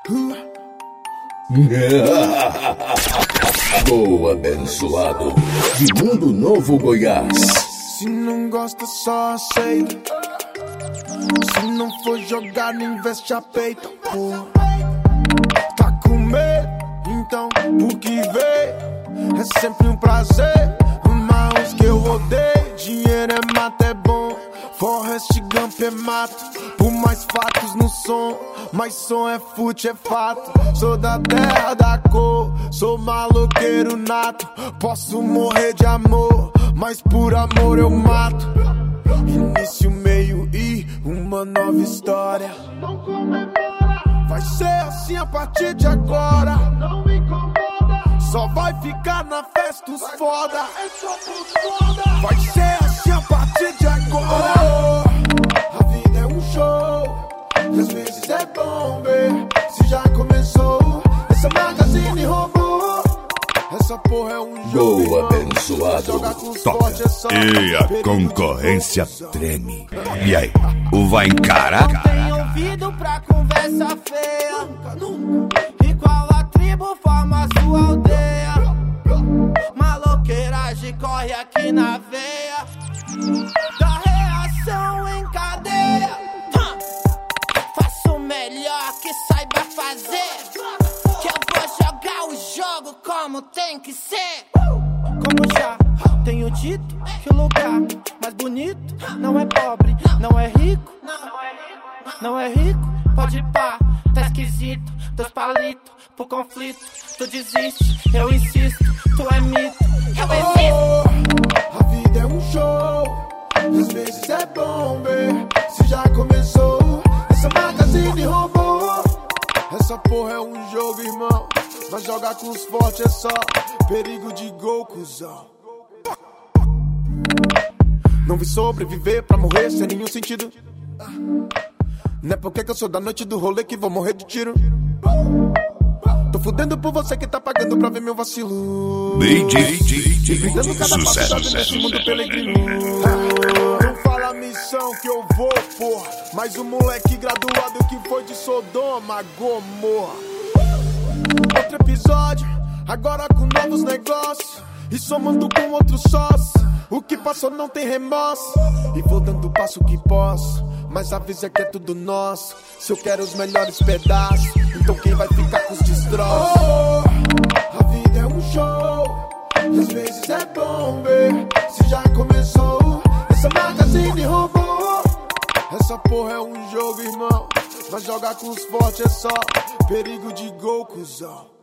Gol abençoado de Mundo Novo, Goiás. Se não gosta, só aceita. Se não for jogar, não investe a peita, pô. Tá com medo? Então, por que veio? É sempre um prazer. Mas que eu odeio. Dinheiro é mato, é bom. Forrest Gump é mato. Por mais fatos no som. Mas som é fute, é fato. Sou da terra da cor. Sou maloqueiro nato. Posso morrer de amor, mas por amor eu mato. Início, meio e uma nova história. Não comemora. Vai ser assim a partir de agora. Não me incomoda. Só vai ficar na festa os foda. Vai ser assim a partir de agora. A vida é um show. E às vezes é bom ver. Se já começou, essa magazine roubou. Essa porra é um jogo. Gol abençoado. Toca. E a concorrência treme. E aí, o vai encarar? Não tem ouvido pra conversa feia. E qual a tribo forma sua aldeia? Maloqueiragem corre aqui na veia. Da reação em cadeia. Faço o melhor que saiba fazer. Que eu vou jogar o jogo como tem que ser. Como já tenho dito, que o lugar mais bonito não é pobre, não é rico. Não é rico, pode pá, tá esquisito. 2 palitos pro conflito. Tu desiste, eu insisto. Tu é mito, eu existo. A vida é um show. E às vezes é bom ver. Se já começou, essa magazine roubou. Essa porra é um jogo, irmão. Mas jogar com os fortes é só perigo de gol, cuzão. Não vi sobreviver pra morrer sem nenhum sentido. Não é porque que eu sou da noite do rolê que vou morrer de tiro. Tô fudendo por você que tá pagando pra ver meu vacilo. DJ Sucesso nesse mundo pelegrino. Não fala a missão que eu vou, porra. Mas o moleque graduado que foi de Sodoma, Gomorra. Outro episódio, agora com novos negócios. E somando com outros sócios. O que passou não tem remorso. E vou dando o passo que posso. Mas avisa que é tudo nosso. Se eu quero os melhores pedaços, então quem vai ficar com os destroços? A vida é um show. E às vezes é bom ver. Se já começou, essa magazine roubou. Essa porra é um jogo, irmão. Mas jogar com os fortes é só perigo de gol, cuzão.